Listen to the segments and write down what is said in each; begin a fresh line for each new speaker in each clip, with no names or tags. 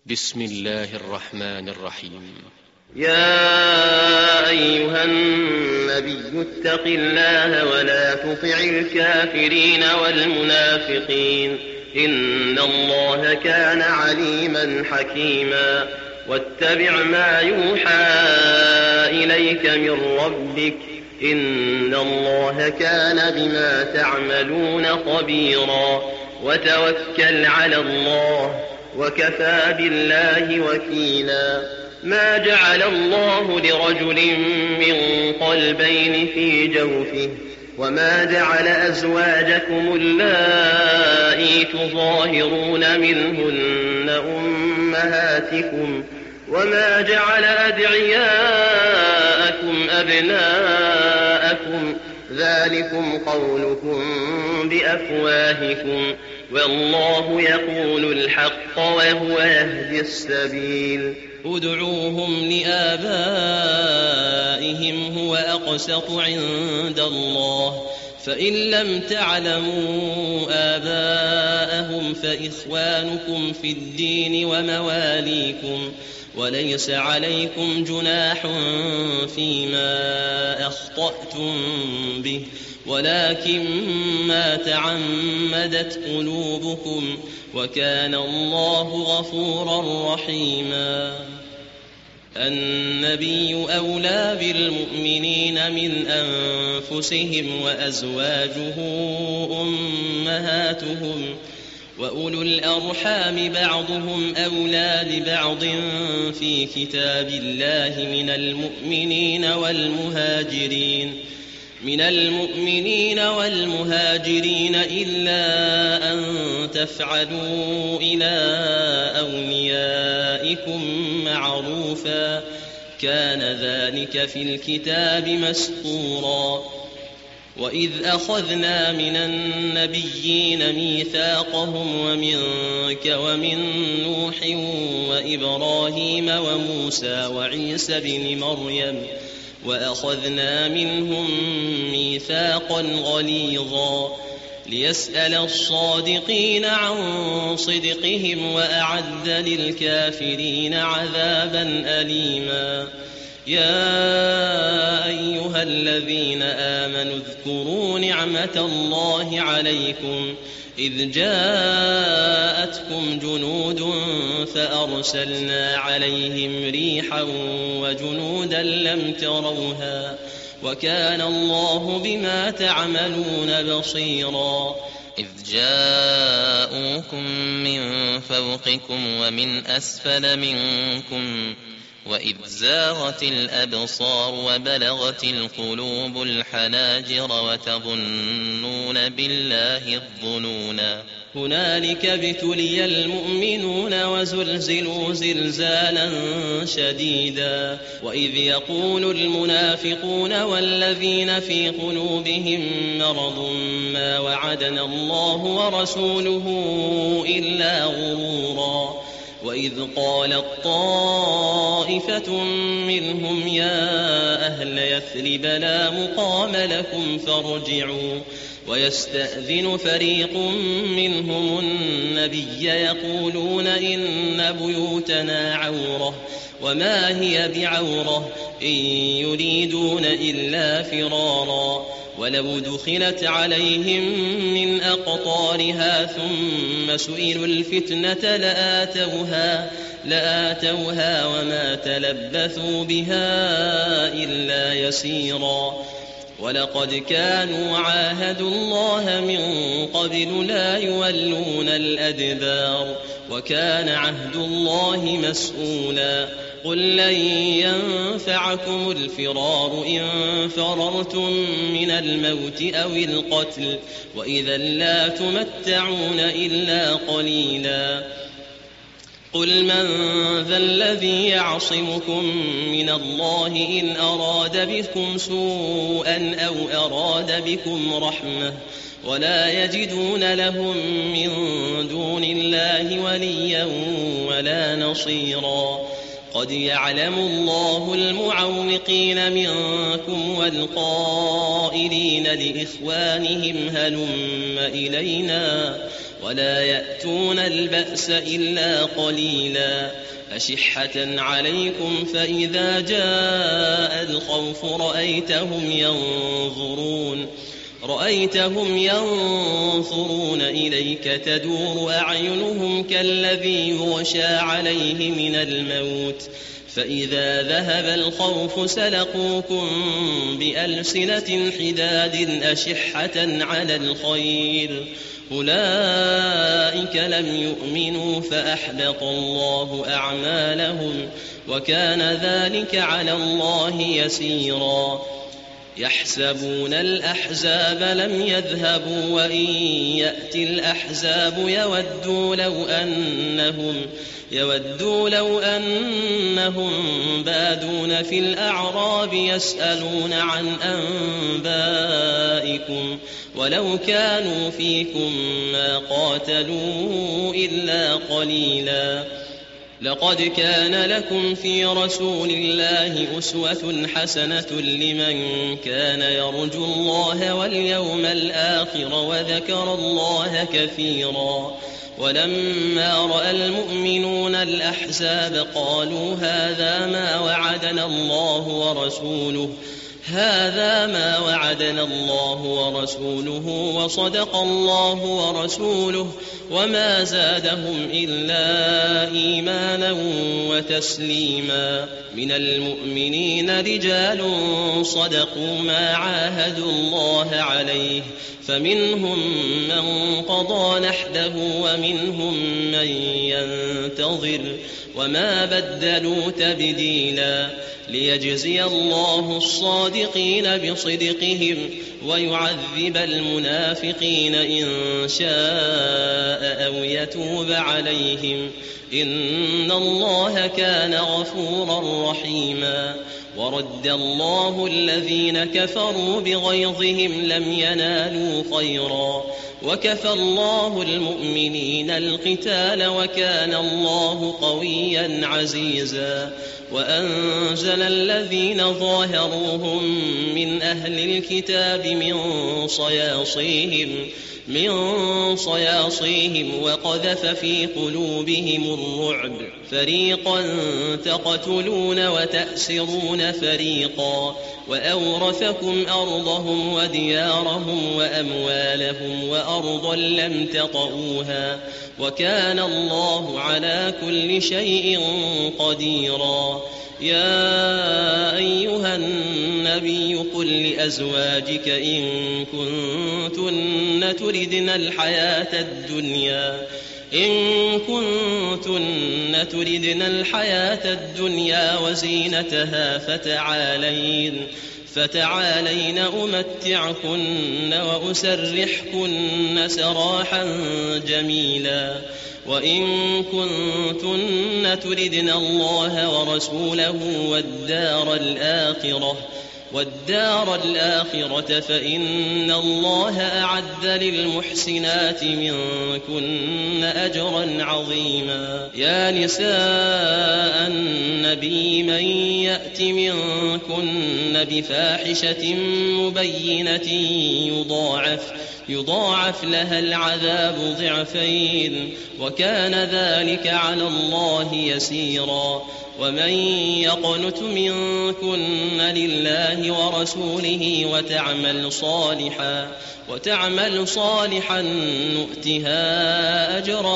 بسم الله الرحمن الرحيم.
يا أيها النبي اتق الله ولا تطع الكافرين والمنافقين إن الله كان عليما حكيما. واتبع ما يوحى إليك من ربك إن الله كان بما تعملون خبيرا. وتوكل على الله وكفى بالله وكيلا. ما جعل الله لرجل من قلبين في جوفه وما جعل أزواجكم اللائي تظاهرون منهن أمهاتكم وما جعل أدعياءكم أبناءكم ذلكم قولكم بأفواهكم والله يقول الحق وهو يهدي السبيل.
ادعوهم لآبائهم هو أقسط عند الله فإن لم تعلموا آباءهم فإخوانكم في الدين ومواليكم وليس عليكم جناح فيما أخطأتم به ولكن ما تعمدت قلوبكم وكان الله غفورا رحيما. النبي أولى بالمؤمنين من أنفسهم وأزواجه أمهاتهم وأولو الأرحام بعضهم أولى ببعض في كتاب الله من المؤمنين والمهاجرين إلا أن تفعلوا إلى أوليائكم معروفا كان ذلك في الكتاب مسطورا. وإذ أخذنا من النبيين ميثاقهم ومنك ومن نوح وإبراهيم وموسى وعيسى بن مريم وأخذنا منهم ميثاقا غليظا ليسأل الصادقين عن صدقهم وأعد للكافرين عذابا أليما. يا أيها الذين آمنوا اذكروا نعمة الله عليكم إذ جاءتكم جنود فأرسلنا عليهم ريحا وجنودا لم تروها وكان الله بما تعملون بصيرا.
إذ جاءوكم من فوقكم ومن أسفل منكم وإذ زاغت الأبصار وبلغت القلوب الحناجر وتظنون بالله الظنونا.
هنالك ابتلي المؤمنون وزلزلوا زلزالا شديدا. وإذ يقول المنافقون والذين في قلوبهم مرض ما وعدنا الله ورسوله إلا غرورا. وإذ قالت طائفة منهم يا أهل يثرب لا مقام لكم فارجعوا ويستأذن فريق منهم النبي يقولون إن بيوتنا عورة وما هي بعورة إن يريدون إلا فرارا. ولو دخلت عليهم من أقطارها ثم سئلوا الفتنة لآتوها وما تلبثوا بها إلا يسيرا. ولقد كانوا عاهدوا الله من قبل لا يولون الأدبار وكان عهد الله مسؤولا. قل لن ينفعكم الفرار إن فررتم من الموت أو القتل وإذا لا تمتعون إلا قليلا. قل من ذا الذي يعصمكم من الله إن أراد بكم سوءا أو أراد بكم رحمة ولا يجدون لهم من دون الله وليا ولا نصيرا. قد يعلم الله المعوقين منكم والقائلين لإخوانهم هلم إلينا ولا يأتون البأس إلا قليلا أشحة عليكم فإذا جاء الخوف رأيتهم ينظرون إليك تدور أعينهم كالذي يغشى عليه من الموت فإذا ذهب الخوف سلقوكم بألسنة حداد أشحة على الخير أولئك لم يؤمنوا فأحبط الله أعمالهم وكان ذلك على الله يسيرا يحسبون الأحزاب لم يذهبوا وإن يأتي الأحزاب يودوا لو أنهم بادون في الأعراب يسألون عن أنبائكم ولو كانوا فيكم ما قاتلوا إلا قليلا لقد كان لكم في رسول الله أسوة حسنة لمن كان يرجو الله واليوم الآخر وذكر الله كثيرا ولما رأى المؤمنون الأحزاب قالوا هذا ما وعدنا الله ورسوله وصدق الله ورسوله وما زادهم إلا إيمانا وتسليما من المؤمنين رجال صدقوا ما عاهدوا الله عليه فمنهم من قضى نحبه ومنهم من ينتظر وما بدلوا تبديلا ليجزي الله الصادقين بصدقهم ويعذب المنافقين إن شاء أو يتوب عليهم إن الله كان غفورا رحيما ورد الله الذين كفروا بغيظهم لم ينالوا خيرا وكفى الله المؤمنين القتال وكان الله قويا عزيزا وأنزل الذين ظاهروهم من أهل الكتاب من صياصيهم وقذف في قلوبهم الرعب فريقا تقتلون وتأسرون فريقا وأورثكم أرضهم وديارهم وأموالهم وأرضا لم تطئوها وكان الله على كل شيء قديرا يا أيها النبي قل لأزواجك إن كنتن تردن الحياة الدنيا وزينتها فتعالين أمتعكن وأسرحكن سراحا جميلا وإن كنتن تردن الله ورسوله والدار الآخرة فإن الله أعد للمحسنات منكن أجرا عظيما يا نساء النبي من يأت منكن بفاحشة مبينة يضاعف لها العذاب ضعفين وكان ذلك على الله يسيرا ومن يقنت منكن لله ورسوله وتعمل صالحا نؤتها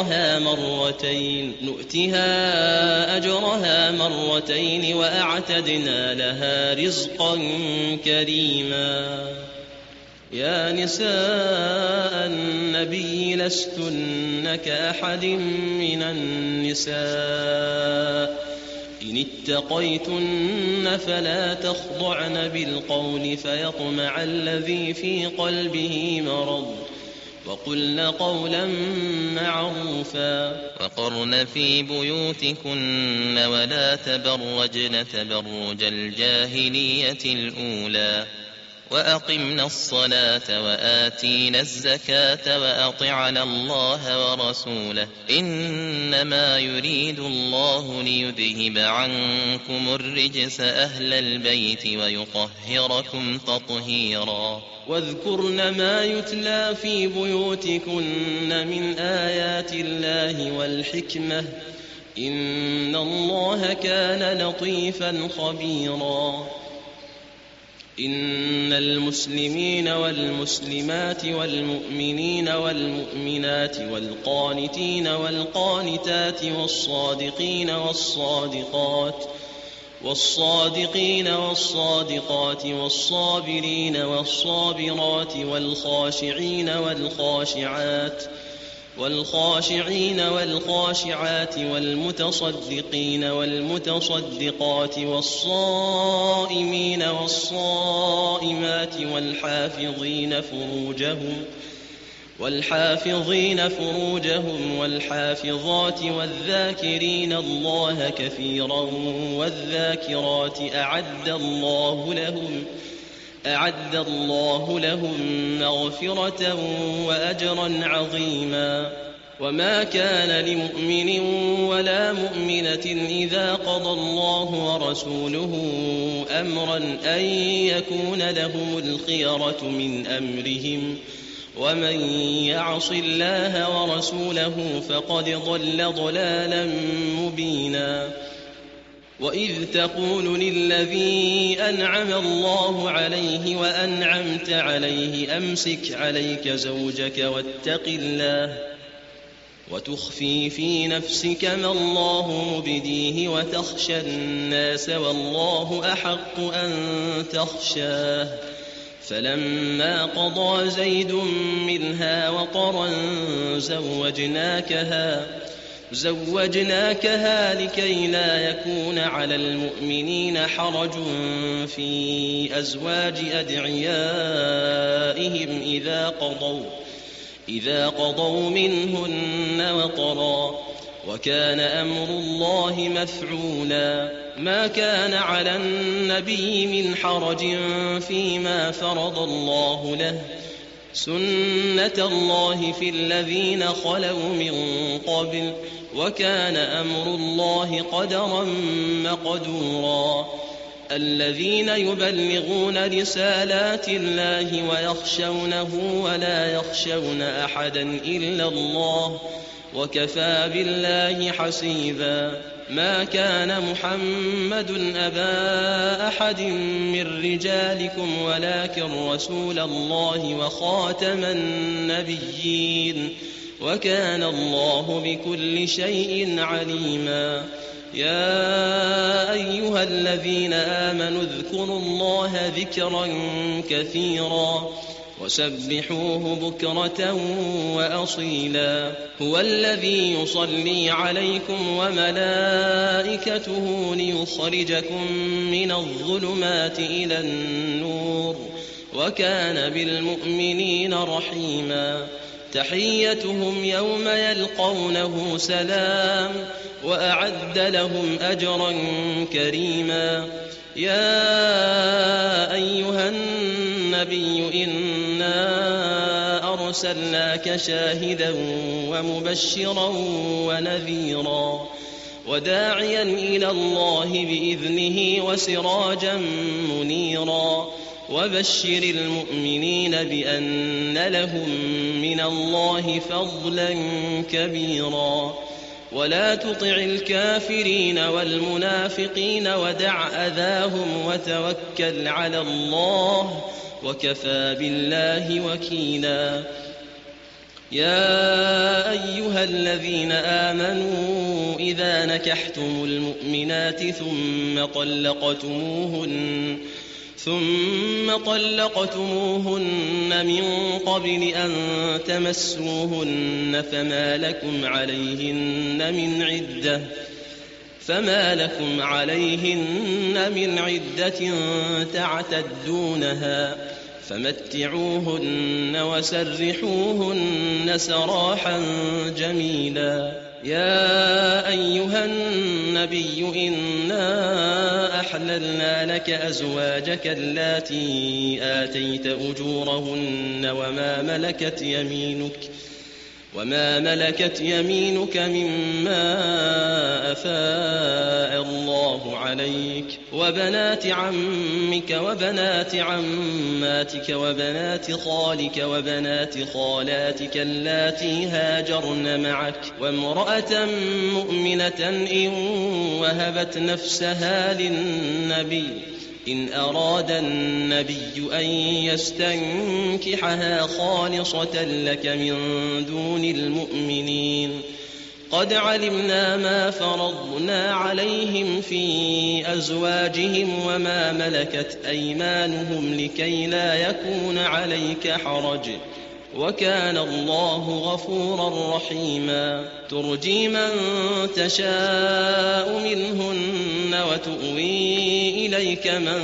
أجرها مرتين وأعتدنا لها رزقا كريما يا نساء النبي لستن كأحد من النساء إن اتقيتن فلا تخضعن بالقول فيطمع الذي في قلبه مرض وقلن قولا معروفا
وقرن في بيوتكن ولا تبرجن تبرج الجاهلية الأولى وأقمنا الصلاة وآتينا الزكاة وأطعنا الله ورسوله إنما يريد الله ليذهب عنكم الرجس أهل البيت ويطهركم تطهيرا
واذكرن ما يتلى في بيوتكن من آيات الله والحكمة إن الله كان لطيفا خبيرا إن المسلمين والمسلمات والمؤمنين والمؤمنات والقانتين والقانتات والصادقين والصادقات والصابرين والصابرات والخاشعين والخاشعات والمتصدقين والمتصدقات والصائمين والصائمات والحافظين فروجهم والحافظات والذاكرين الله كثيرا والذاكرات أعد الله لهم مغفرة وأجرا عظيما وما كان لمؤمن ولا مؤمنة إذا قضى الله ورسوله أمرا أن يكون لهم الخيرة من أمرهم ومن يعص الله ورسوله فقد ضل ضلالا مبينا وإذ تقول للذي أنعم الله عليه وأنعمت عليه أمسك عليك زوجك واتق الله وتخفي في نفسك ما الله مبديه وتخشى الناس والله أحق أن تخشاه فلما قضى زيد منها وطرا زوجناكها لكي لا يكون على المؤمنين حرج في أزواج أدعيائهم إذا قضوا منهن وطرا وكان أمر الله مفعولا ما كان على النبي من حرج فيما فرض الله له سنة الله في الذين خلوا من قبل وكان أمر الله قدرا مقدورا الذين يبلغون رسالات الله ويخشونه ولا يخشون أحدا إلا الله وكفى بالله حسيبا ما كان محمد أبا أحد من رجالكم ولكن رسول الله وخاتم النبيين وكان الله بكل شيء عليما يا أيها الذين آمنوا اذكروا الله ذكرا كثيرا وسبحوه بكرة وأصيلا هو الذي يصلي عليكم وملائكته ليخرجكم من الظلمات إلى النور وكان بالمؤمنين رحيما تحيتهم يوم يلقونه سلام وأعد لهم أجرا كريما يا أيها النبي إنا أرسلناك شاهدا ومبشرا ونذيرا وداعيا إلى الله بإذنه وسراجا منيرا وبشر المؤمنين بأن لهم من الله فضلا كبيرا ولا تطع الكافرين والمنافقين ودع أذاهم وتوكل على الله وكفى بالله وكيلا يا أيها الذين آمنوا إذا نكحتم المؤمنات ثم طلقتموهن من قبل أن تمسوهن فما لكم عليهن من عدة تعتدونها فمتعوهن وسرحوهن سراحا جميلا يا أيها النبي إنا أحللنا لك أزواجك اللاتي آتيت أجورهن وما ملكت يمينك مما أفاء الله عليك وبنات عمك وبنات عماتك وبنات خالك وبنات خالاتك اللاتي هاجرن معك وامرأة مؤمنة إن وهبت نفسها للنبي إن أراد النبي أن يستنكحها خالصة لك من دون المؤمنين قد علمنا ما فرضنا عليهم في أزواجهم وما ملكت أيمانهم لكي لا يكون عليك حرج وكان الله غفورا رحيما ترجي من تشاء منهن وتؤوي إليك من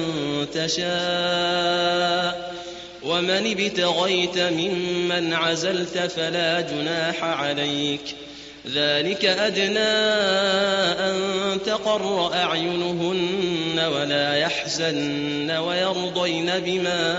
تشاء ومن ابتغيت ممن عزلت فلا جناح عليك ذلك أدنى أن تقر أعينهن ولا يحزن ويرضين بما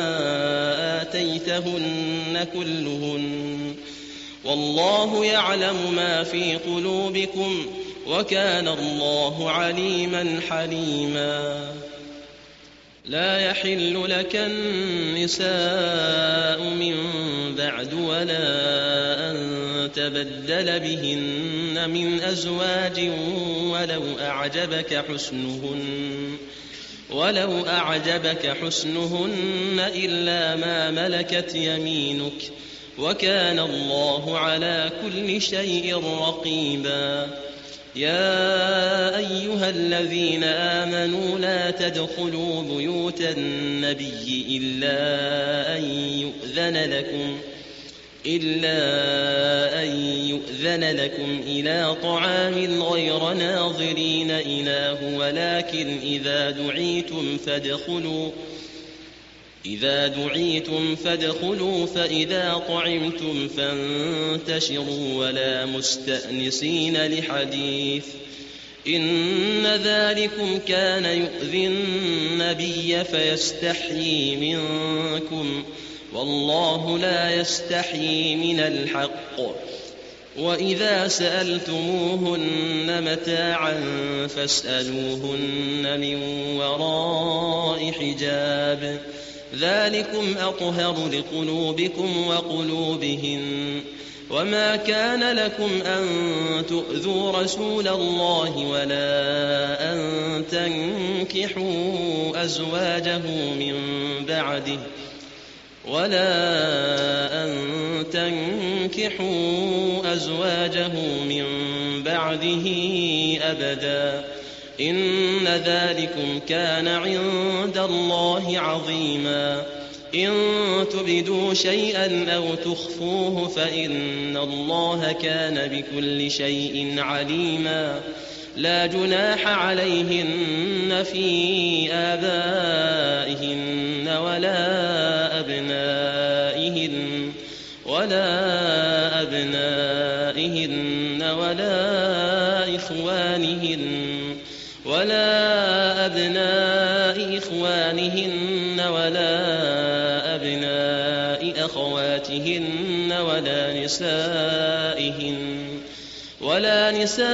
آتيتهن كلهن والله يعلم ما في قلوبكم وكان الله عليما حليما لا يحل لك النساء من بعد ولا أن تبدل بهن من أزواج ولو أعجبك حسنهن إلا ما ملكت يمينك وكان الله على كل شيء رقيبا يا أيها الذين آمنوا لا تدخلوا بيوت النبي إلا أن يؤذن لكم إلى طعام غير ناظرين إناه ولكن إذا دعيتم فادخلوا فإذا طعمتم فانتشروا ولا مستأنسين لحديث إن ذلكم كان يؤذي النبي فيستحيي منكم والله لا يستحيي من الحق وإذا سألتموهن متاعا فاسألوهن من وراء حجاب ذلكم أطهر لقلوبكم وقلوبهن وما كان لكم أن تؤذوا رسول الله ولا أن تنكحوا أزواجه من بعده أبدا إن ذلكم كان عند الله عظيما إن تبدوا شيئا أو تخفوه فإن الله كان بكل شيء عليما لا جناح عليهن في آبائهن ولا أبنائهن ولا أبناء إخوانهن ولا أبناء أخواتهن ولا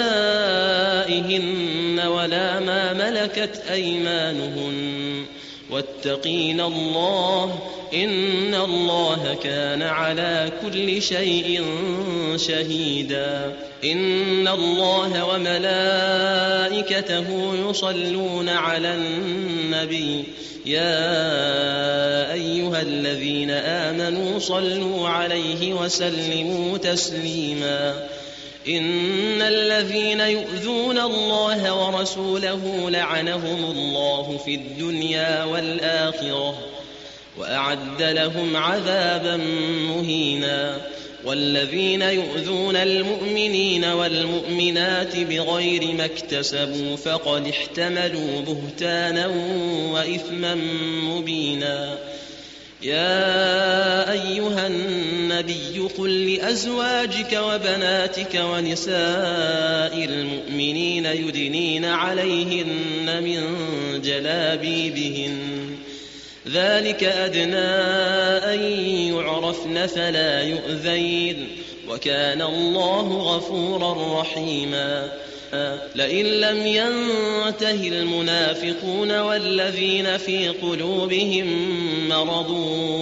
نسائهن ولا ما ملكت أيمانهن واتقين الله إن الله كان على كل شيء شهيدا إن الله وملائكته يصلون على النبي يا أيها الذين آمنوا صلوا عليه وسلموا تسليما إن الذين يؤذون الله ورسوله لعنهم الله في الدنيا والآخرة وأعد لهم عذابا مهينا والذين يؤذون المؤمنين والمؤمنات بغير ما اكتسبوا فقد احتملوا بهتانا وإثما مبينا يا أيها النبي قل لأزواجك وبناتك ونساء المؤمنين يدنين عليهن من جلابيبهن ذلك أدنى أن يعرفن فلا يؤذين وكان الله غفورا رحيما لئن لم ينته المنافقون والذين في قلوبهم مرض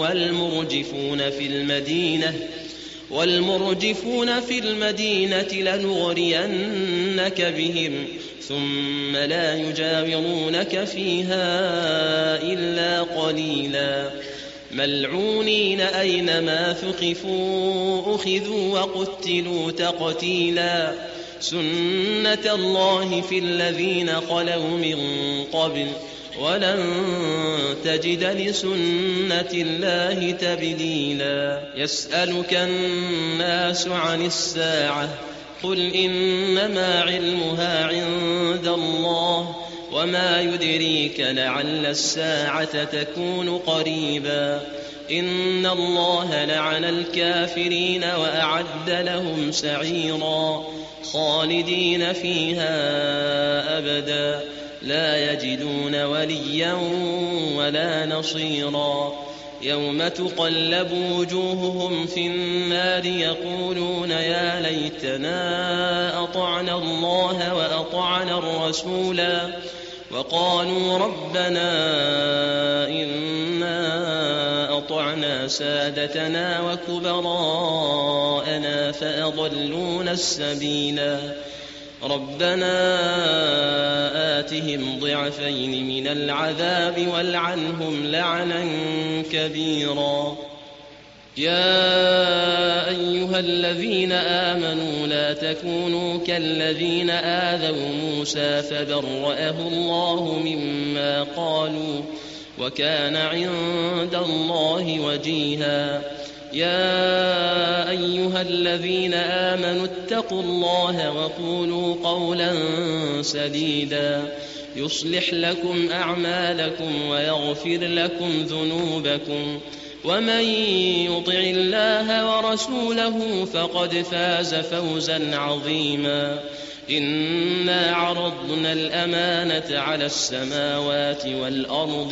والمرجفون في المدينة لنغرينك بهم ثم لا يجاورونك فيها إلا قليلا ملعونين أينما ثقفوا أخذوا وقتلوا تقتيلا سنة الله في الذين خلوا من قبل ولن تجد لسنة الله تبديلا يسألك الناس عن الساعة قل إنما علمها عند الله وما يدريك لعل الساعة تكون قريبا إن الله لعن الكافرين وأعد لهم سعيرا خالدين فيها أبدا لا يجدون وليا ولا نصيرا يوم تقلب وجوههم في النار يقولون يا ليتنا أطعنا الله وأطعنا الرسولا وقالوا ربنا إنا أطعنا سادتنا وكبراءنا فأضلونا السبيلا ربنا آتهم ضعفين من العذاب والعنهم لعنا كبيرا يا أيها الذين آمنوا لا تكونوا كالذين آذوا موسى فبرأه الله مما قالوا وكان عند الله وجيها يا أيها الذين آمنوا اتقوا الله وقولوا قولا سديدا يصلح لكم أعمالكم ويغفر لكم ذنوبكم ومن يطع الله ورسوله فقد فاز فوزا عظيما إنا عرضنا الأمانة على السماوات والأرض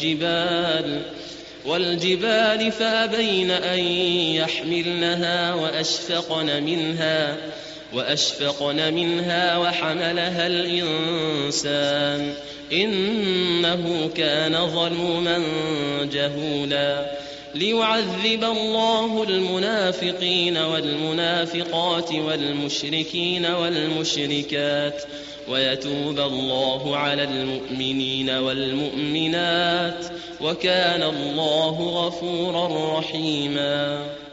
والجبال فأبين أن يحملنها وأشفقن منها وحملها الإنسان إنه كان ظلوما جهولا ليعذب الله المنافقين والمنافقات والمشركين والمشركات ويتوب الله على المؤمنين والمؤمنات وكان الله غفورا رحيما